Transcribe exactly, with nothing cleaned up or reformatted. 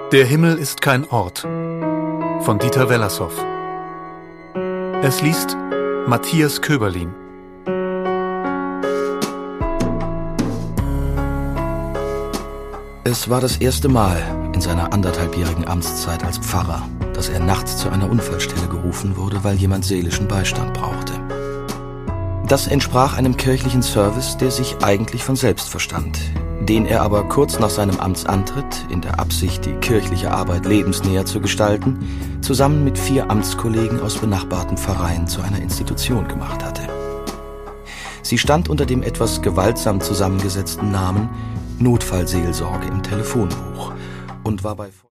Der Himmel ist kein Ort von Dieter Wellershoff. Es liest Matthias Köberlin. Es war das erste Mal in seiner anderthalbjährigen Amtszeit als Pfarrer, dass er nachts zu einer Unfallstelle gerufen wurde, weil jemand seelischen Beistand brauchte. Das entsprach einem kirchlichen Service, der sich eigentlich von selbst verstand, den er aber kurz nach seinem Amtsantritt, in der Absicht, die kirchliche Arbeit lebensnäher zu gestalten, zusammen mit vier Amtskollegen aus benachbarten Pfarreien zu einer Institution gemacht hatte. Sie stand unter dem etwas gewaltsam zusammengesetzten Namen Notfallseelsorge im Telefonbuch und war bei